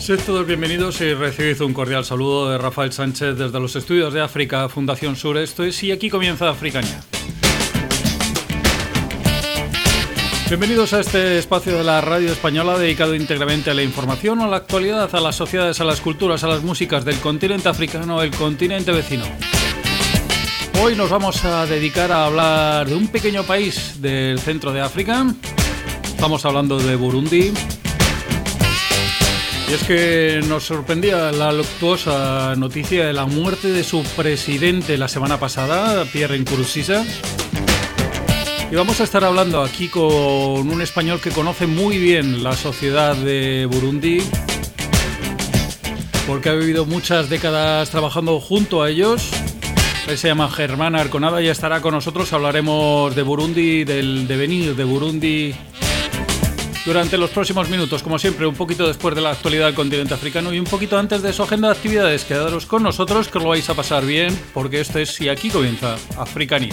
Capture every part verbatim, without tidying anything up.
Sed todos bienvenidos y recibid un cordial saludo de Rafael Sánchez desde los estudios de África, Fundación Sur. Esto es Y aquí comienza Africania. Bienvenidos a este espacio de la radio española dedicado íntegramente a la información, a la actualidad, a las sociedades, a las culturas, a las músicas del continente africano, el continente vecino. Hoy nos vamos a dedicar a hablar de un pequeño país del centro de África. Estamos hablando de Burundi. Y es que nos sorprendía la luctuosa noticia de la muerte de su presidente la semana pasada, Pierre Nkurunziza. Y vamos a estar hablando aquí con un español que conoce muy bien la sociedad de Burundi, porque ha vivido muchas décadas trabajando junto a ellos. Él se llama Germán Arconada y estará con nosotros. Hablaremos de Burundi, del devenir de Burundi durante los próximos minutos, como siempre, un poquito después de la actualidad del continente africano y un poquito antes de su agenda de actividades. Quedaros con nosotros, que os lo vais a pasar bien, porque esto es Y aquí comienza Africania.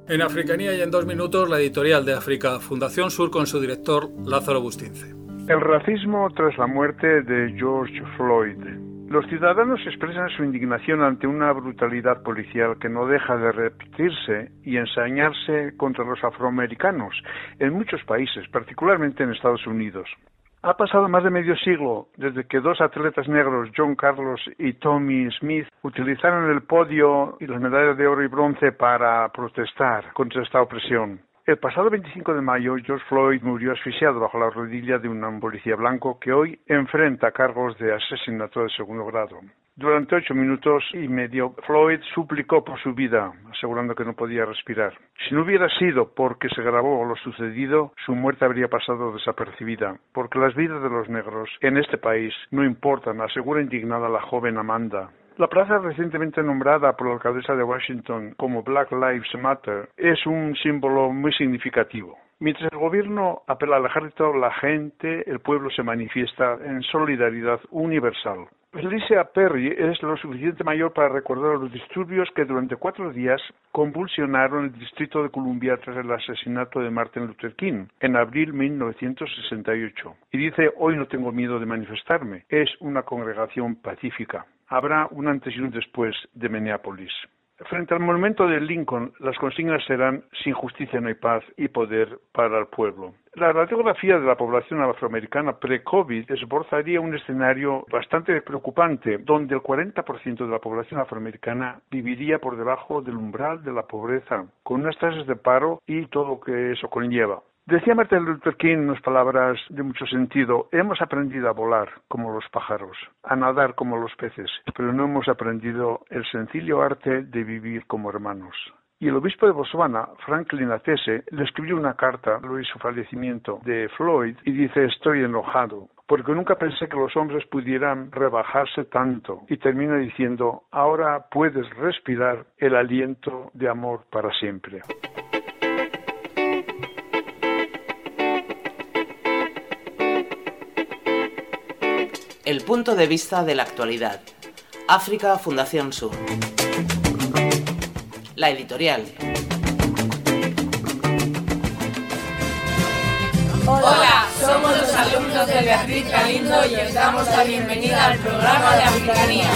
En Africanía y en dos minutos, la editorial de África Fundación Sur con su director Lázaro Bustince. El racismo tras la muerte de George Floyd. Los ciudadanos expresan su indignación ante una brutalidad policial que no deja de repetirse y ensañarse contra los afroamericanos en muchos países, particularmente en Estados Unidos. Ha pasado más de medio siglo desde que dos atletas negros, John Carlos y Tommy Smith, utilizaron el podio y las medallas de oro y bronce para protestar contra esta opresión. El pasado veinticinco de mayo, George Floyd murió asfixiado bajo la rodilla de un policía blanco que hoy enfrenta cargos de asesinato de segundo grado. Durante ocho minutos y medio, Floyd suplicó por su vida, asegurando que no podía respirar. Si no hubiera sido porque se grabó lo sucedido, su muerte habría pasado desapercibida, porque las vidas de los negros en este país no importan, asegura indignada la joven Amanda. La plaza recientemente nombrada por la alcaldesa de Washington como Black Lives Matter es un símbolo muy significativo. Mientras el gobierno apela al ejército, la gente, el pueblo se manifiesta en solidaridad universal. Felicia Perry es lo suficiente mayor para recordar los disturbios que durante cuatro días convulsionaron el Distrito de Columbia tras el asesinato de Martin Luther King en abril de mil novecientos sesenta y ocho. Y dice, hoy no tengo miedo de manifestarme, es una congregación pacífica. Habrá un antes y un después de Minneapolis. Frente al monumento de Lincoln, las consignas serán sin justicia no hay paz y poder para el pueblo. La radiografía de la población afroamericana pre-COVID esbozaría un escenario bastante preocupante, donde el cuarenta por ciento de la población afroamericana viviría por debajo del umbral de la pobreza, con unas tasas de paro y todo lo que eso conlleva. Decía Martin Luther King en unas palabras de mucho sentido, hemos aprendido a volar como los pájaros, a nadar como los peces, pero no hemos aprendido el sencillo arte de vivir como hermanos. Y el obispo de Botswana, Franklin Atese, le escribió una carta luego de su fallecimiento de Floyd y dice, estoy enojado, porque nunca pensé que los hombres pudieran rebajarse tanto. Y termina diciendo, ahora puedes respirar el aliento de amor para siempre. El punto de vista de la actualidad. África Fundación Sur. La editorial. Hola, somos los alumnos de Beatriz Galindo y os damos la bienvenida al programa de Africanía.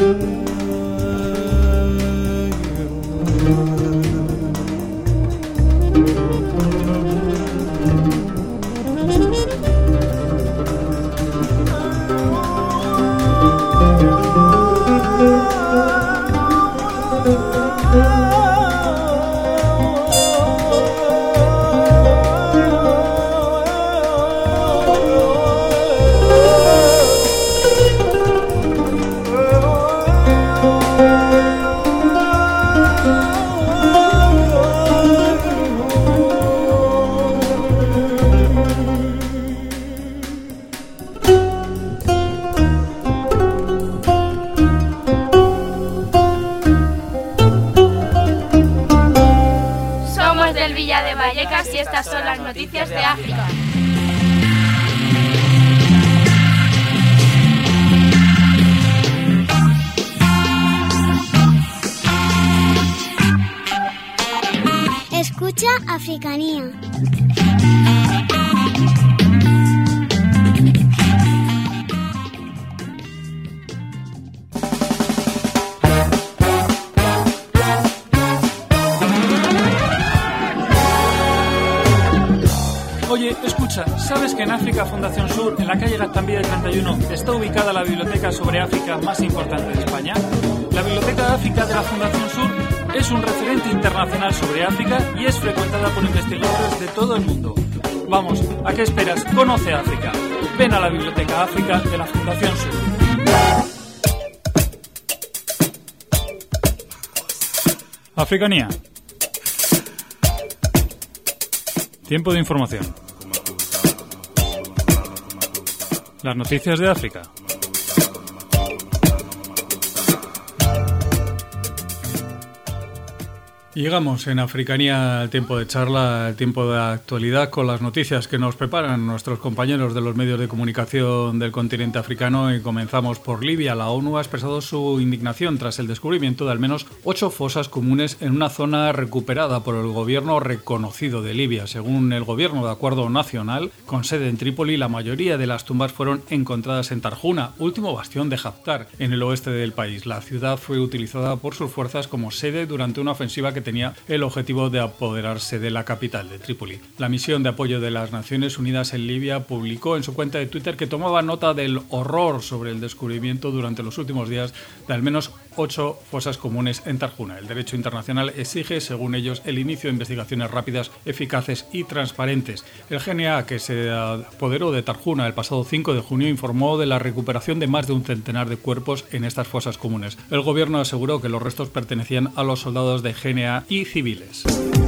Y estas son las noticias de África. Escucha Africanía. Oye, escucha, ¿sabes que en África Fundación Sur, en la calle Gaztambide treinta y uno, está ubicada la biblioteca sobre África más importante de España? La Biblioteca de África de la Fundación Sur es un referente internacional sobre África y es frecuentada por investigadores de todo el mundo. Vamos, ¿a qué esperas? Conoce África. Ven a la Biblioteca África de la Fundación Sur. Africanía. Tiempo de información. Las noticias de África. Llegamos en Africanía al tiempo de charla, al tiempo de actualidad, con las noticias que nos preparan nuestros compañeros de los medios de comunicación del continente africano, y comenzamos por Libia. La ONU ha expresado su indignación tras el descubrimiento de al menos ocho fosas comunes en una zona recuperada por el gobierno reconocido de Libia. Según el gobierno de acuerdo nacional, con sede en Trípoli, la mayoría de las tumbas fueron encontradas en Tarjuna, último bastión de Haftar, en el oeste del país. La ciudad fue utilizada por sus fuerzas como sede durante una ofensiva que tenía el objetivo de apoderarse de la capital de Trípoli. La misión de apoyo de las Naciones Unidas en Libia publicó en su cuenta de Twitter que tomaba nota del horror sobre el descubrimiento durante los últimos días de al menos ocho fosas comunes en Tarjuna. El derecho internacional exige, según ellos, el inicio de investigaciones rápidas, eficaces y transparentes. El G N A, que se apoderó de Tarjuna el pasado cinco de junio, informó de la recuperación de más de un centenar de cuerpos en estas fosas comunes. El gobierno aseguró que los restos pertenecían a los soldados de G N A y civiles.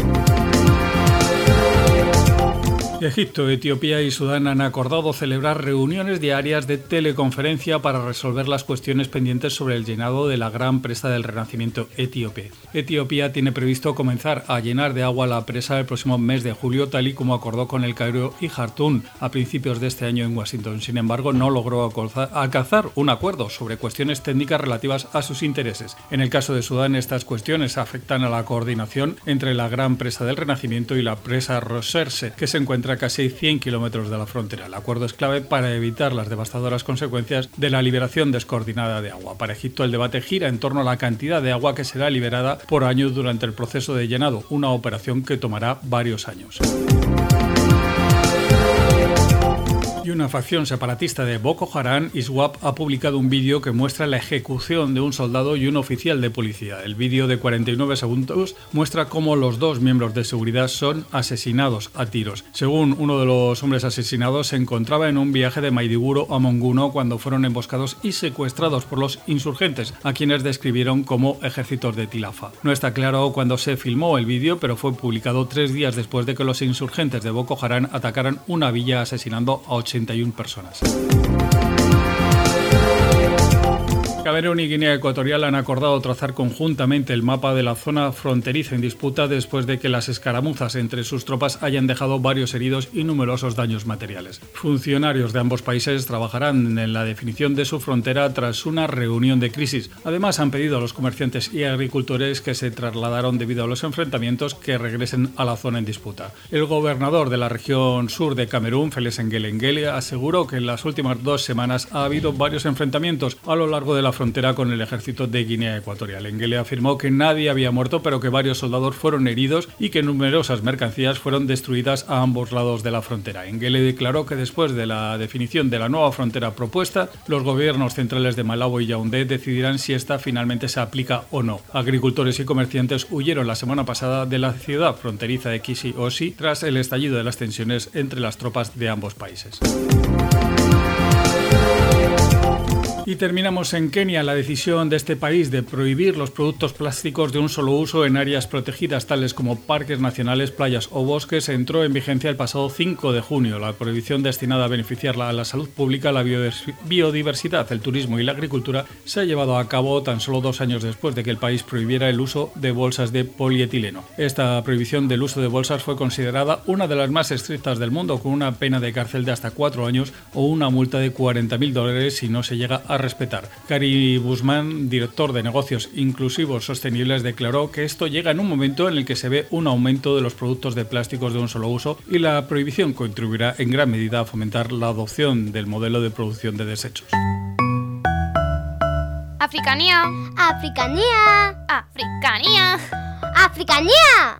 Egipto, Etiopía y Sudán han acordado celebrar reuniones diarias de teleconferencia para resolver las cuestiones pendientes sobre el llenado de la gran presa del Renacimiento etíope. Etiopía tiene previsto comenzar a llenar de agua la presa el próximo mes de julio, tal y como acordó con el Cairo y Jartum a principios de este año en Washington. Sin embargo, no logró alcanzar un acuerdo sobre cuestiones técnicas relativas a sus intereses. En el caso de Sudán, estas cuestiones afectan a la coordinación entre la gran presa del Renacimiento y la presa Roserse, que se encuentra a casi cien kilómetros de la frontera. El acuerdo es clave para evitar las devastadoras consecuencias de la liberación descoordinada de agua. Para Egipto, el debate gira en torno a la cantidad de agua que será liberada por año durante el proceso de llenado, una operación que tomará varios años. Y una facción separatista de Boko Haram, ISWAP, ha publicado un vídeo que muestra la ejecución de un soldado y un oficial de policía. El vídeo, de cuarenta y nueve segundos, muestra cómo los dos miembros de seguridad son asesinados a tiros. Según uno de los hombres asesinados, se encontraba en un viaje de Maiduguri a Monguno cuando fueron emboscados y secuestrados por los insurgentes, a quienes describieron como ejércitos de Tilafa. No está claro cuándo se filmó el vídeo, pero fue publicado tres días después de que los insurgentes de Boko Haram atacaran una villa asesinando a ochenta y una personas. Camerún y Guinea Ecuatorial han acordado trazar conjuntamente el mapa de la zona fronteriza en disputa después de que las escaramuzas entre sus tropas hayan dejado varios heridos y numerosos daños materiales. Funcionarios de ambos países trabajarán en la definición de su frontera tras una reunión de crisis. Además, han pedido a los comerciantes y agricultores que se trasladaron debido a los enfrentamientos que regresen a la zona en disputa. El gobernador de la región sur de Camerún, Félix N'Guele N'Guele, aseguró que en las últimas dos semanas ha habido varios enfrentamientos a lo largo de la frontera frontera con el ejército de Guinea Ecuatorial. Engele afirmó que nadie había muerto, pero que varios soldados fueron heridos y que numerosas mercancías fueron destruidas a ambos lados de la frontera. Engele declaró que después de la definición de la nueva frontera propuesta, los gobiernos centrales de Malabo y Yaoundé decidirán si esta finalmente se aplica o no. Agricultores y comerciantes huyeron la semana pasada de la ciudad fronteriza de Kisi-Osi tras el estallido de las tensiones entre las tropas de ambos países. Y terminamos en Kenia. La decisión de este país de prohibir los productos plásticos de un solo uso en áreas protegidas tales como parques nacionales, playas o bosques entró en vigencia el pasado cinco de junio. La prohibición destinada a beneficiar a la salud pública, la biodiversidad, el turismo y la agricultura se ha llevado a cabo tan solo dos años después de que el país prohibiera el uso de bolsas de polietileno. Esta prohibición del uso de bolsas fue considerada una de las más estrictas del mundo, con una pena de cárcel de hasta cuatro años o una multa de cuarenta mil dólares si no se llega a respetar. Cari Busman, director de negocios inclusivos sostenibles, declaró que esto llega en un momento en el que se ve un aumento de los productos de plásticos de un solo uso y la prohibición contribuirá en gran medida a fomentar la adopción del modelo de producción de desechos. Africanía. Africanía. Africanía. Africanía.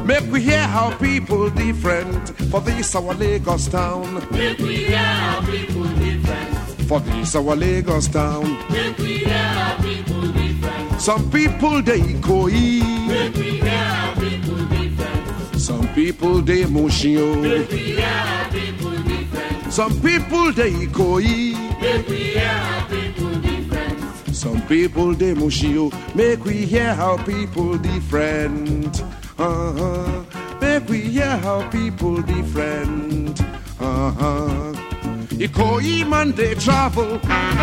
Make we hear how people different for this our Lagos town. Make we hear how people different for this our Lagos town. Make we hear how people different. Some people they koi. Make we hear how people different. Some people they moshio. Make we hear how people different. Some people they koi. Make we hear how people different. Some people they moshio. Make we hear how people different. Uh-huh. Make we hear how people different. Uh-huh. Ikoi man they travel.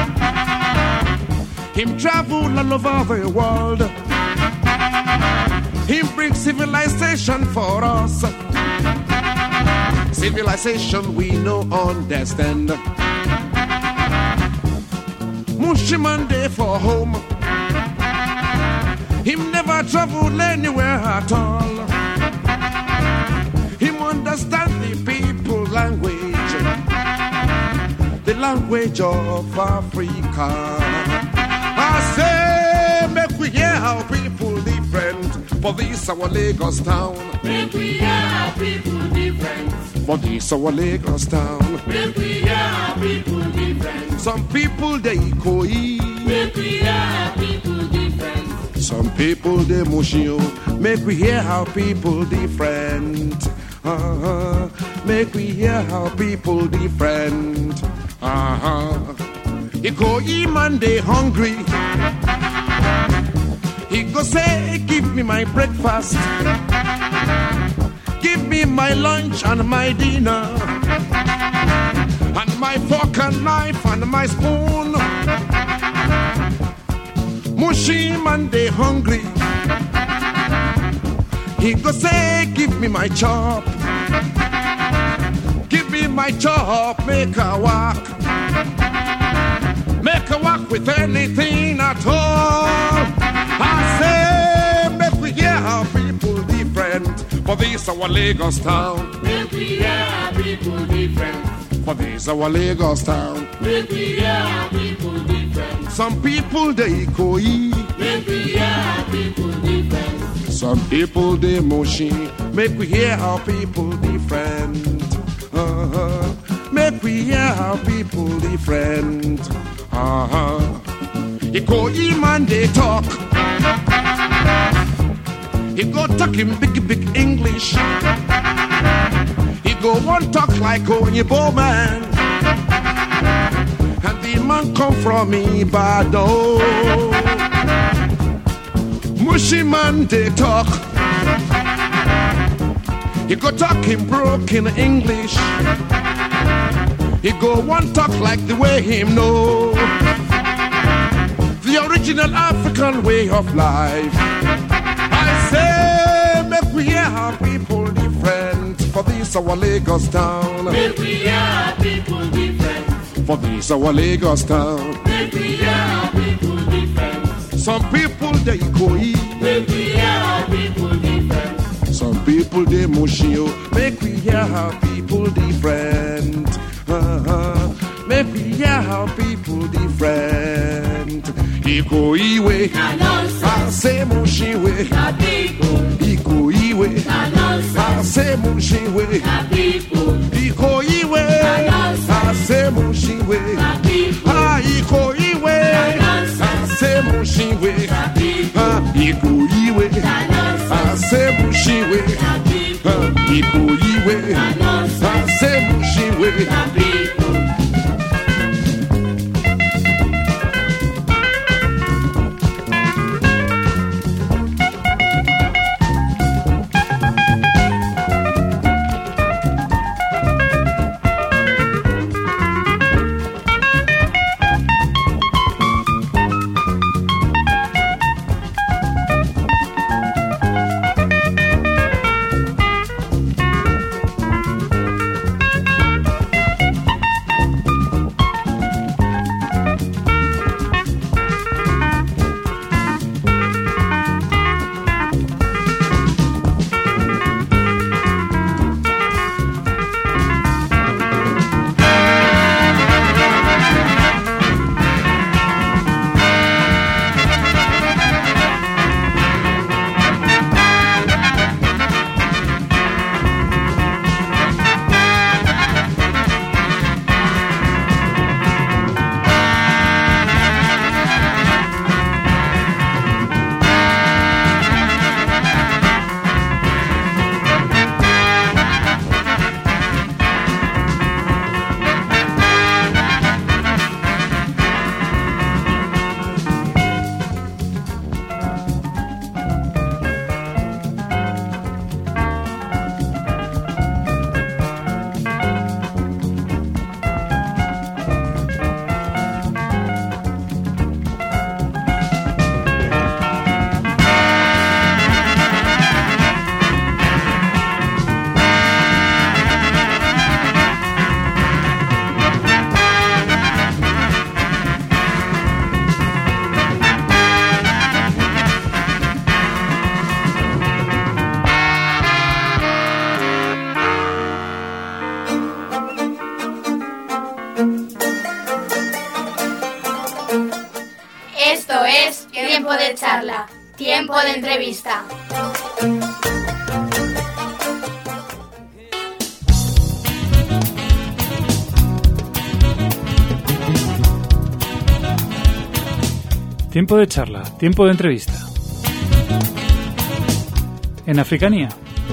Him travel all over the world. Him bring civilization for us. Civilization we no understand. Mushiman day for home. Him never traveled anywhere at all. Him understand the people language, the language of Africa. I say, make we hear how people different for this our Lagos town. Make we hear how people different for this our Lagos town. Make we hear how people different. Some people they koi. Make we hear how people different. Some people they moshio. Make we hear how people different. Uh-huh. Make we hear how people different. Uh-huh. He go eat man they hungry. He go say, give me my breakfast. Give me my lunch and my dinner. And my fork and knife and my spoon. Mushy man they hungry. He go say, give me my chop. Give me my chop, make a walk. Make a walk with anything at all. I say, make we hear how people different for this our Lagos town. Make we hear how people different for this our Lagos town. Make we hear how people different. Some people they koi. Make we hear how people different. Some people they moshi. Make we hear how people different. Uh-huh. Make we hear how people different. Uh-huh. He go him and they talk. He go talk in big, big English. He go one talk like Onyibo man. And the man come from Ibadan. Mushy man they talk. He go talk in broken English. He go one talk like the way him know the original African way of life. I say, make we hear how people different for this our Lagos town. Make we hear how people different for this our Lagos town. Make we hear how people different. Some people they koi. Make we hear how people different. Some people they moshio. Make we hear how people different. Uh-huh. Make we hear how people different. Iko iwe, I say mushiwe. Iko iwe, I say mushiwe. Iko iwe, I say mushiwe. Ah, iko iwe, I say mushiwe. Ah, iko iwe, I say mushiwe. Ah, iko iwe, I say mushiwe. tiempo de charla, tiempo de entrevista. Tiempo de charla, tiempo de entrevista. En Africanía.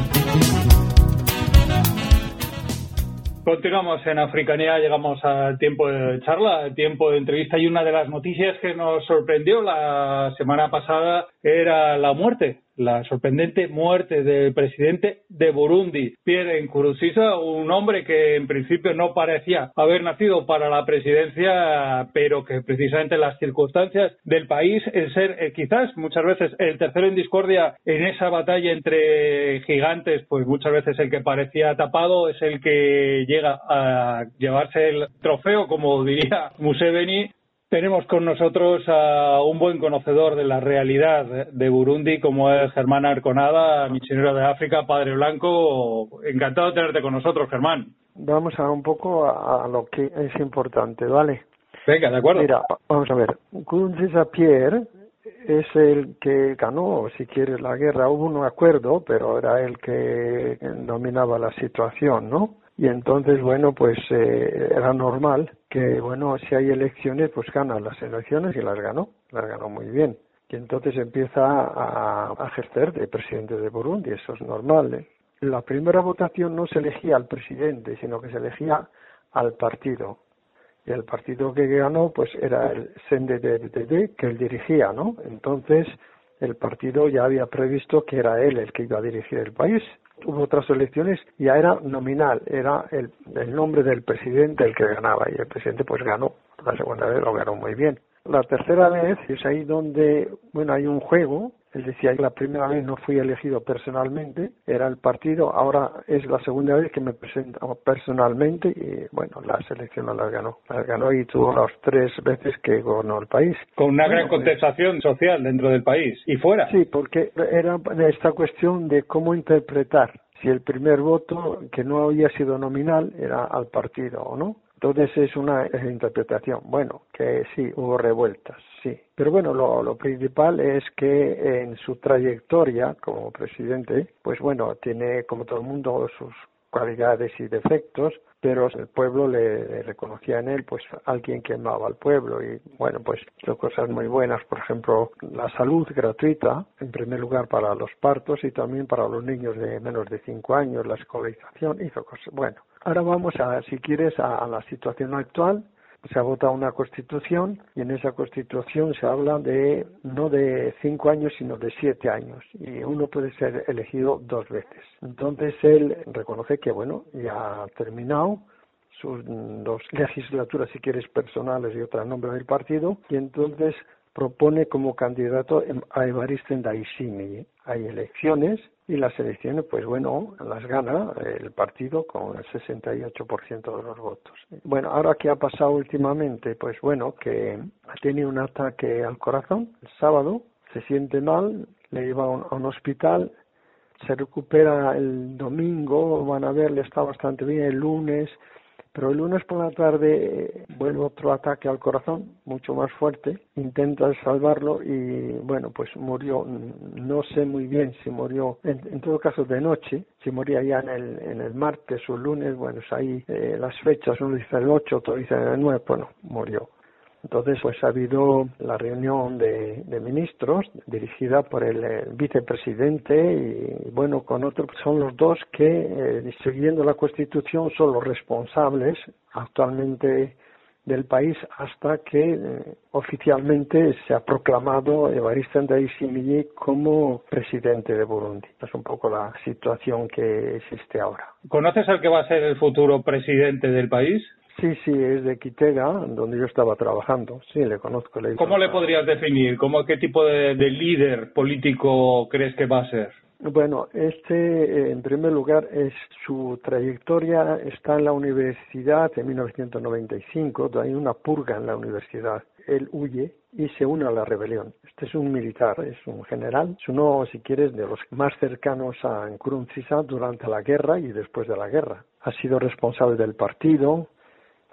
Continuamos en Africanía, llegamos al tiempo de charla, al tiempo de entrevista, y una de las noticias que nos sorprendió la semana pasada era la muerte, la sorprendente muerte del presidente de Burundi, Pierre Nkurunziza, un hombre que en principio no parecía haber nacido para la presidencia, pero que precisamente las circunstancias del país, el ser eh, quizás muchas veces el tercero en discordia en esa batalla entre gigantes, pues muchas veces el que parecía tapado es el que llega a llevarse el trofeo, como diría Museveni. Tenemos con nosotros a un buen conocedor de la realidad de Burundi, como es Germán Arconada, misionero de África, Padre Blanco. Encantado de tenerte con nosotros, Germán. Vamos a un poco a, a lo que es importante, ¿vale? Venga, de acuerdo. Mira, vamos a ver. Nkurunziza Pierre es el que ganó, si quieres, la guerra. Hubo un acuerdo, pero era el que dominaba la situación, ¿no? Y entonces, bueno, pues eh, era normal que, bueno, si hay elecciones, pues gana las elecciones, y las ganó, las ganó muy bien. Y entonces empieza a, a ejercer de presidente de Burundi, eso es normal, ¿eh? La primera votación no se elegía al presidente, sino que se elegía al partido. Y el partido que ganó, pues era el C N D D F D, que él dirigía, ¿no? Entonces, el partido ya había previsto que era él el que iba a dirigir el país. Hubo otras elecciones, ya era nominal, era el, el nombre del presidente el que ganaba, y el presidente pues ganó, la segunda vez lo ganó muy bien. La tercera vez es ahí donde, bueno, hay un juego. Él decía que la primera vez no fui elegido personalmente, era el partido, ahora es la segunda vez que me presento personalmente, y bueno, las elecciones las ganó, las ganó y tuvo las tres veces que gobernó el país. Con una bueno, gran contestación social dentro del país y fuera. Sí, porque era esta cuestión de cómo interpretar si el primer voto, que no había sido nominal, era al partido o no. Entonces es una interpretación. Bueno, que sí, hubo revueltas, sí. Pero bueno, lo, lo principal es que en su trayectoria como presidente, pues bueno, tiene como todo el mundo sus cualidades y defectos, pero el pueblo le, le reconocía en él pues alguien que amaba al pueblo, y bueno, pues hizo cosas muy buenas, por ejemplo, la salud gratuita, en primer lugar para los partos y también para los niños de menos de cinco años, la escolarización, hizo cosas, bueno. Ahora vamos a, si quieres, a, a la situación actual. Se ha votado una constitución, y en esa constitución se habla de no de cinco años sino de siete años, y uno puede ser elegido dos veces. Entonces él reconoce que bueno, ya ha terminado sus dos legislaturas, si quieres, personales y otra en nombre del partido, y entonces propone como candidato a Evariste Ndayishimiye. Hay elecciones, y las elecciones, pues bueno, las gana el partido con el sesenta y ocho por ciento de los votos. Bueno, ahora, ¿qué ha pasado últimamente? Pues bueno, que ha tenido un ataque al corazón el sábado, se siente mal, le lleva a un, a un hospital, se recupera el domingo, van a ver, le está bastante bien el lunes, pero el lunes por la tarde eh, vuelve otro ataque al corazón, mucho más fuerte, intenta salvarlo y bueno, pues murió, no sé muy bien si murió, en, en todo caso de noche, si moría ya en el, en el martes o el lunes, bueno, es ahí eh, las fechas, uno dice el ocho, otro dice el nueve, bueno, murió. Entonces, pues ha habido la reunión de, de ministros dirigida por el, el vicepresidente y, bueno, con otros, son los dos que, eh, siguiendo la Constitución, son los responsables actualmente del país hasta que eh, oficialmente se ha proclamado Evariste Ndayishimiye como presidente de Burundi. Es un poco la situación que existe ahora. ¿Conoces al que va a ser el futuro presidente del país? Sí, sí, es de Kitega, donde yo estaba trabajando. Sí, le conozco. Le ¿Cómo le podrías definir? ¿Cómo, ¿Qué tipo de, de líder político crees que va a ser? Bueno, este, en primer lugar, es su trayectoria está en la universidad en mil novecientos noventa y cinco, hay una purga en la universidad. Él huye y se une a la rebelión. Este es un militar, es un general, es uno, si quieres, de los más cercanos a Nkurunziza durante la guerra y después de la guerra. Ha sido responsable del partido,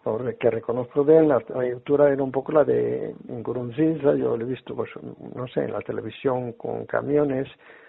que reconozco de él, la trayectoria era un poco la de Nkurunziza. Yo lo he visto, pues, no sé, en la televisión con camiones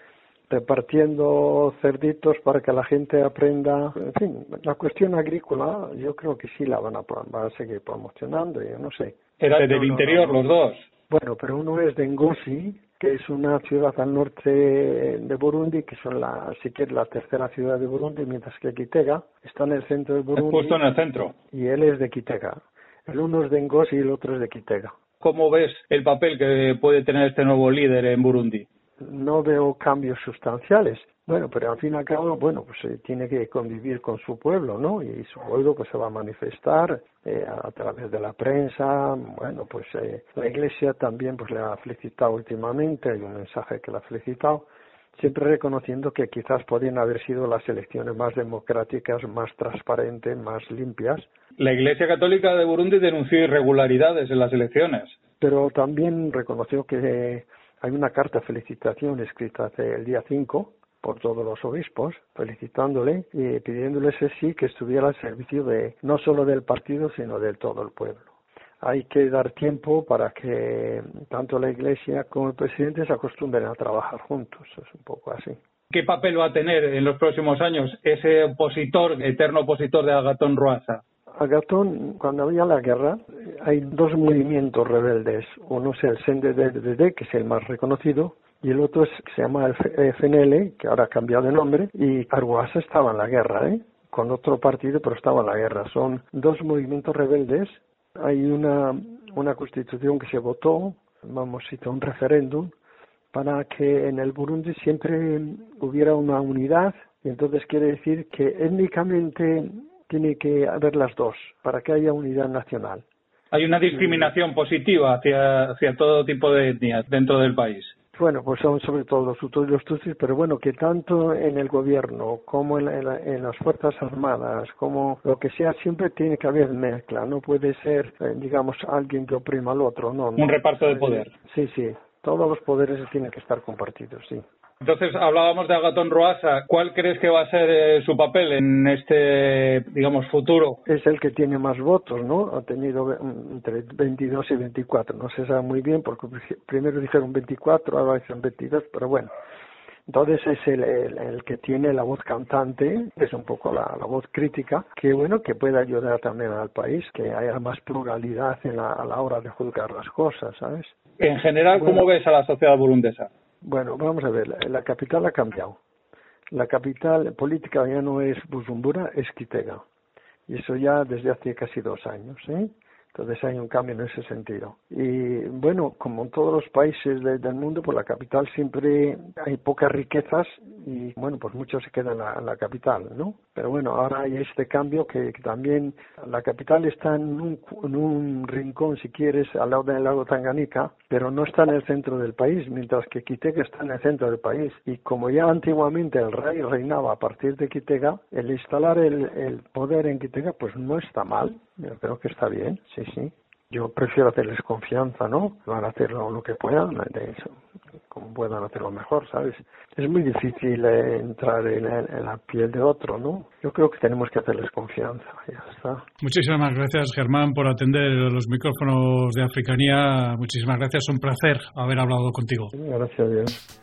repartiendo cerditos para que la gente aprenda. En fin, la cuestión agrícola yo creo que sí la van a, van a seguir promocionando, yo no sé. Eran del interior los dos. Bueno, pero uno es de Ngozi, que es una ciudad al norte de Burundi, que son la, si quieres, la tercera ciudad de Burundi, mientras que Kitega está en el centro de Burundi. Justo en el centro. Y él es de Kitega. El uno es de Ngozi y el otro es de Kitega. ¿Cómo ves el papel que puede tener este nuevo líder en Burundi? No veo cambios sustanciales. Bueno, pero al fin y al cabo, bueno, pues eh, tiene que convivir con su pueblo, ¿no? Y su pueblo pues se va a manifestar eh, a través de la prensa. Bueno, pues eh, la Iglesia también pues le ha felicitado últimamente, hay un mensaje que le ha felicitado, siempre reconociendo que quizás podrían haber sido las elecciones más democráticas, más transparentes, más limpias. La Iglesia Católica de Burundi denunció irregularidades en las elecciones. Pero también reconoció que eh, hay una carta de felicitación escrita hace el día cinco por todos los obispos, felicitándole y pidiéndoles sí que estuviera al servicio de no solo del partido, sino de todo el pueblo. Hay que dar tiempo para que tanto la Iglesia como el presidente se acostumbren a trabajar juntos, es un poco así. ¿Qué papel va a tener en los próximos años ese opositor, eterno opositor de Agathon Rwasa? Agathon, cuando había la guerra, hay dos movimientos rebeldes. Uno es el C N D D, que es el más reconocido, y el otro es, se llama el F N L, que ahora ha cambiado de nombre, y Rwasa estaba en la guerra, ¿eh? con otro partido, pero estaba en la guerra. Son dos movimientos rebeldes. Hay una, una constitución que se votó, vamos, hizo un referéndum, para que en el Burundi siempre hubiera una unidad, y entonces quiere decir que étnicamente tiene que haber las dos, para que haya unidad nacional. Hay una discriminación sí. positiva hacia, hacia todo tipo de etnias dentro del país. Bueno, pues son sobre todo los hutus y los tutsis, pero bueno, que tanto en el gobierno como en, la, en las Fuerzas Armadas, como lo que sea, siempre tiene que haber mezcla. No puede ser, eh, digamos, alguien que oprima al otro, no. Un no. reparto de poder. Sí, sí. Todos los poderes tienen que estar compartidos, sí. Entonces, hablábamos de Agathon Rwasa. ¿Cuál crees que va a ser eh, su papel en este, digamos, futuro? Es el que tiene más votos, ¿no? Ha tenido entre veintidós y veinticuatro. No se sabe muy bien porque primero dijeron veinticuatro, ahora dicen veintidós, pero bueno. Entonces es el, el, el que tiene la voz cantante, es un poco la, la voz crítica, que bueno, que puede ayudar también al país, que haya más pluralidad en la, a la hora de juzgar las cosas, ¿sabes? En general, ¿cómo bueno, ves a la sociedad burundesa? Bueno, vamos a ver, la, la capital ha cambiado. La capital política ya no es Bujumbura, es Kitega. Y eso ya desde hace casi dos años, ¿eh? Entonces hay un cambio en ese sentido. Y bueno, como en todos los países de, del mundo, pues la capital siempre hay pocas riquezas y bueno, pues mucho se queda en la, en la capital, ¿no? Pero bueno, ahora hay este cambio que, que también la capital está en un, en un rincón, si quieres, al lado del lago Tanganica, pero no está en el centro del país, mientras que Kitega está en el centro del país. Y como ya antiguamente el rey reinaba a partir de Kitega, el instalar el, el poder en Kitega, pues no está mal. Yo creo que está bien, sí, sí. Yo prefiero hacerles confianza, ¿no? Van a hacer lo, lo que puedan, de eso, como puedan hacerlo mejor, ¿sabes? Es muy difícil eh, entrar en, en la piel de otro, ¿no? Yo creo que tenemos que hacerles confianza, ya está. Muchísimas gracias, Germán, por atender los micrófonos de Africanía. Muchísimas gracias, un placer haber hablado contigo. Sí, gracias a Dios.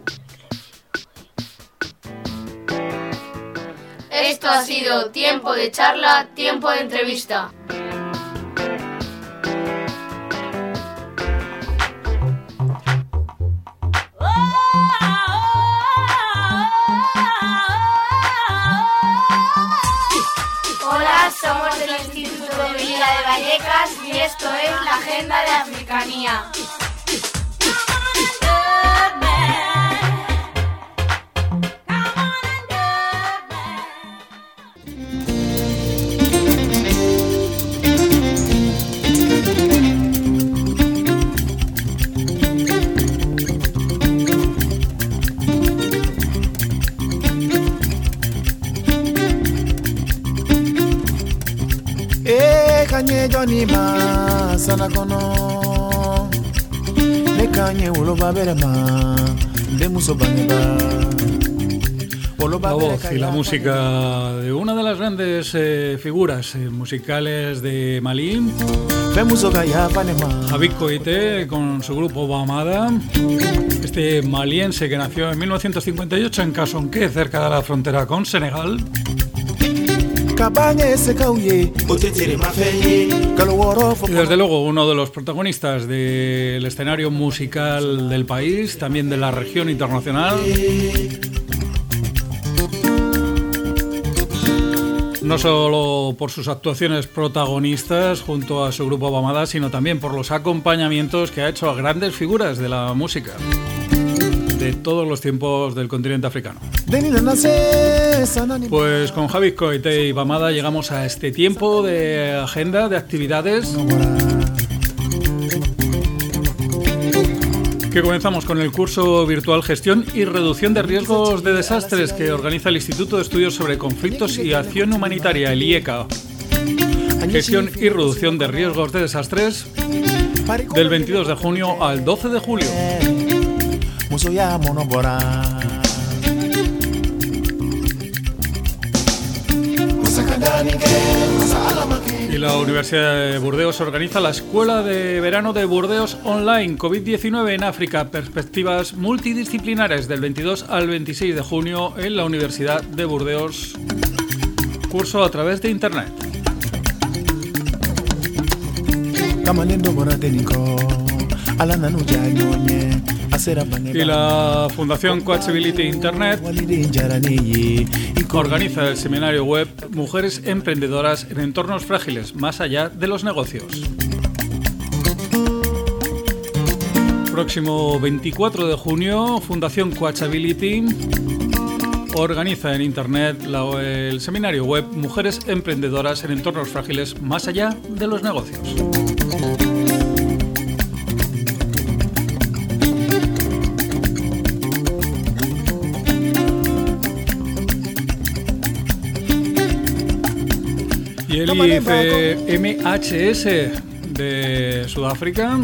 Esto ha sido Tiempo de Charla, Tiempo de Entrevista. Hola, somos del Instituto de Villa de Vallecas y esto es la Agenda de Africanía. Kanye Johnny ma sana kono ne kanye ulo babere ma de muso baneba La voz y la música de una de las grandes eh, figuras eh, musicales de Malí, Habib Koité, con su grupo Bamada. Este maliense que nació en mil novecientos cincuenta y ocho en Kasonké, cerca de la frontera con Senegal. Y desde luego uno de los protagonistas del escenario musical del país, también de la región internacional. No solo por sus actuaciones protagonistas junto a su grupo Bamada, sino también por los acompañamientos que ha hecho a grandes figuras de la música de todos los tiempos del continente africano. Pues con Habib Koité y Bamada llegamos a este tiempo de agenda de actividades que comenzamos con el curso virtual Gestión y Reducción de Riesgos de Desastres que organiza el Instituto de Estudios sobre Conflictos y Acción Humanitaria, el I E C A. Gestión y Reducción de Riesgos de Desastres del veintidós de junio al doce de julio. Y la Universidad de Burdeos organiza la Escuela de Verano de Burdeos Online COVID diecinueve en África, perspectivas multidisciplinares del veintidós al veintiséis de junio en la Universidad de Burdeos, curso a través de Internet. Y la Fundación Coachability Internet organiza el seminario web Mujeres Emprendedoras en Entornos Frágiles, más allá de los negocios. Próximo veinticuatro de junio, Fundación Coachability organiza en Internet la, el seminario web Mujeres Emprendedoras en Entornos Frágiles, más allá de los negocios. Y el I F M H S de Sudáfrica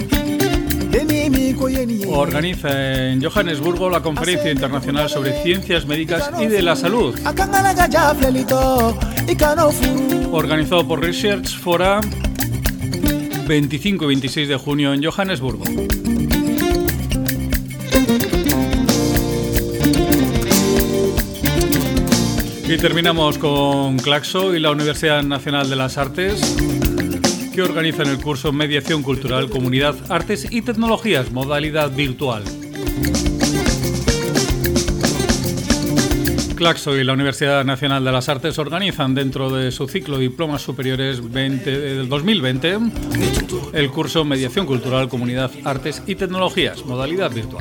organiza en Johannesburgo la Conferencia Internacional sobre Ciencias Médicas y de la Salud, organizado por Research Fora, veinticinco y veintiséis de junio en Johannesburgo. Y terminamos con Claxo y la Universidad Nacional de las Artes, que organizan el curso Mediación Cultural, Comunidad, Artes y Tecnologías, modalidad virtual. Claxo y la Universidad Nacional de las Artes organizan dentro de su ciclo de diplomas superiores veinte, del dos mil veinte el curso Mediación Cultural, Comunidad, Artes y Tecnologías, modalidad virtual.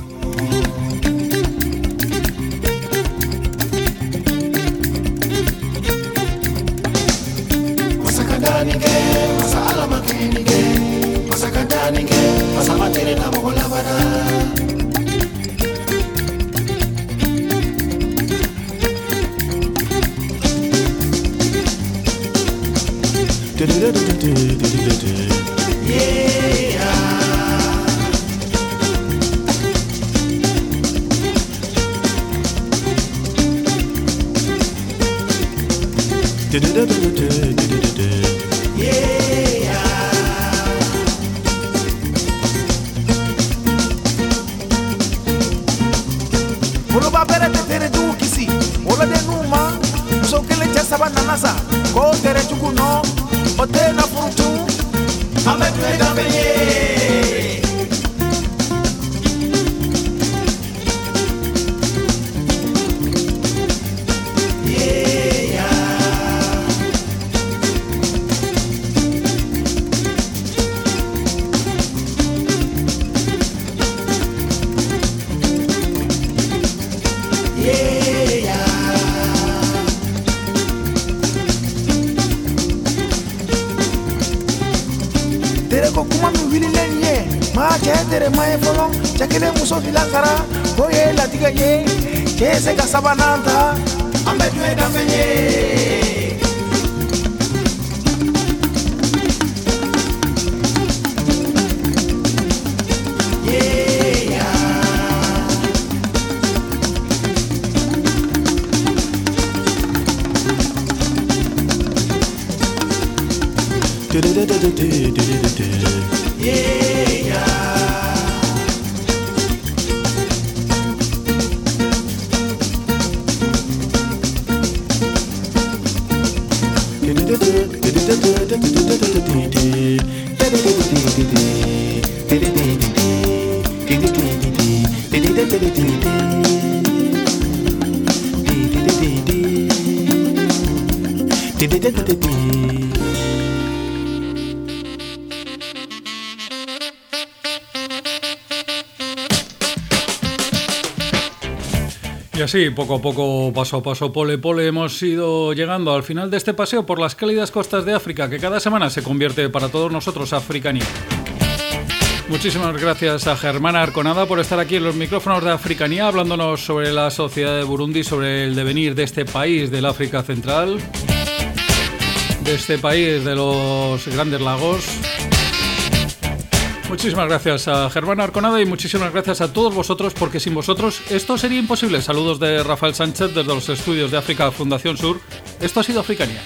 Y así, poco a poco, paso a paso, pole pole, hemos ido llegando al final de este paseo por las cálidas costas de África, que cada semana se convierte para todos nosotros Africanía. Muchísimas gracias a Germana Arconada por estar aquí en los micrófonos de Africanía, hablándonos sobre la sociedad de Burundi, sobre el devenir de este país del África Central, de este país de los Grandes Lagos. Muchísimas gracias a Germana Arconada y muchísimas gracias a todos vosotros, porque sin vosotros esto sería imposible. Saludos de Rafael Sánchez desde los estudios de África Fundación Sur. Esto ha sido Africanía.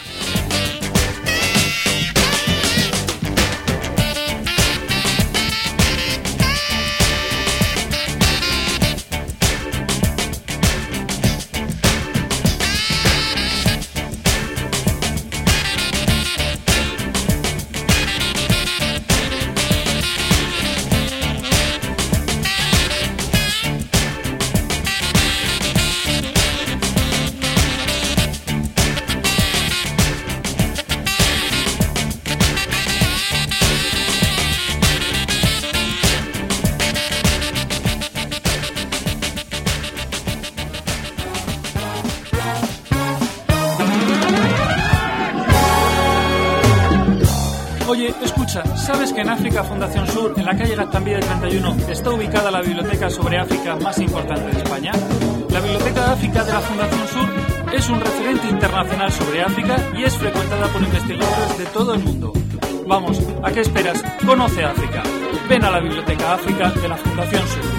Oye, escucha, ¿sabes que en África Fundación Sur, en la calle Gaztambide treinta y uno, está ubicada la biblioteca sobre África más importante de España? La Biblioteca de África de la Fundación Sur es un referente internacional sobre África y es frecuentada por investigadores de todo el mundo. Vamos, ¿a qué esperas? Conoce África. Ven a la Biblioteca África de la Fundación Sur.